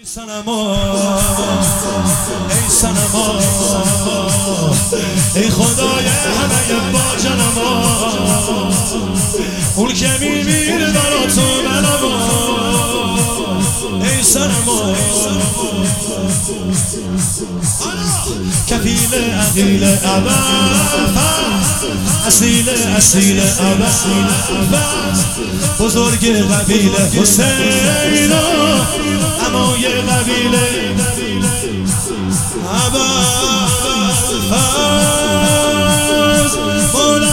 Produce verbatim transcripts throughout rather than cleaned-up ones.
صنما ای صنما ای خدای همه با جنما اون که میمیره برا تو منما ای صنما کفیل عقیل اول اصیل اصیل اول بزرگ قبیل حسین امای قبیل عباس مولا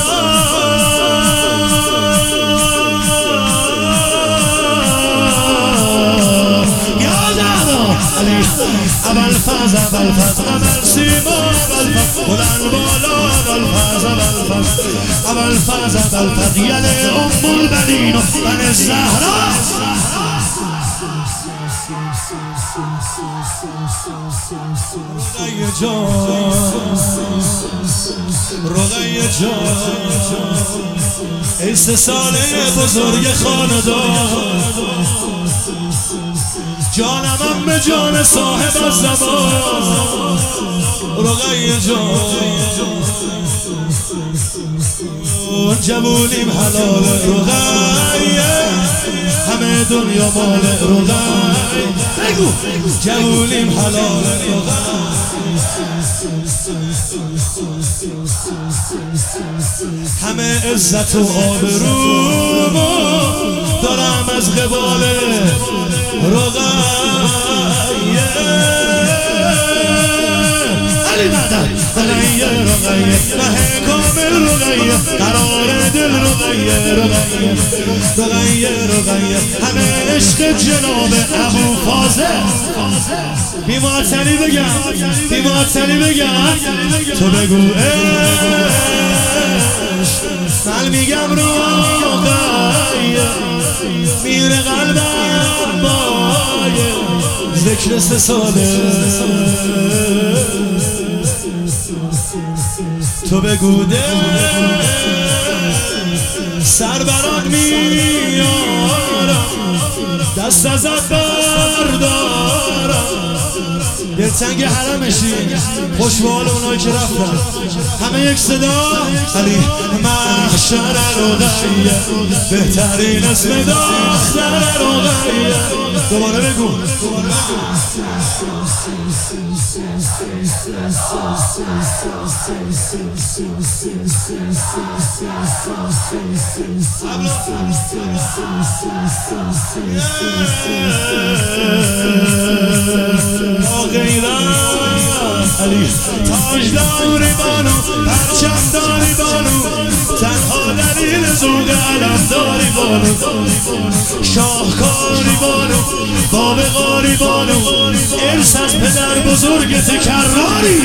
اول فاز اول فاز اول سیما اول فاز بلند بالا اول فاز اول فاز اول فاز اول فاز یعنی ام البنین و بن الزهرا رقیه جان رقیه جان ای سه ساله بزرگ خاندان جانم هم به جان صاحب از زمان رقیه جان جبولیم حلال رقیه همه دنیا مال رقیه جبولیم حلال رقیه همه عزت و آبرومو دارم از قبال رقیه علی مدد رقیه رقیه مه کامل رقیه قرار دل رقیه رقیه رقیه رقیه همه عشق جناب ابو فاضل بی معطلی بگم بی معطلی بگم تو بگو عشق من میگم رقیه میره قلبم بایه ذکر سه ساله تو بگو ده سر برات میارم دست ازت بردارم دلتنگ حرمشی خوشبال اونایی که رفتن همه یک صدا علی محشر رقیه بهترین اسم دختر رقیه دوباره بگو علی تاج داری بانو پرچم داری بانو تنها دلیل ذوق علم داری بانو شاهکاری بانو باب غاری بانو ارث از پدر بزرگ تکراری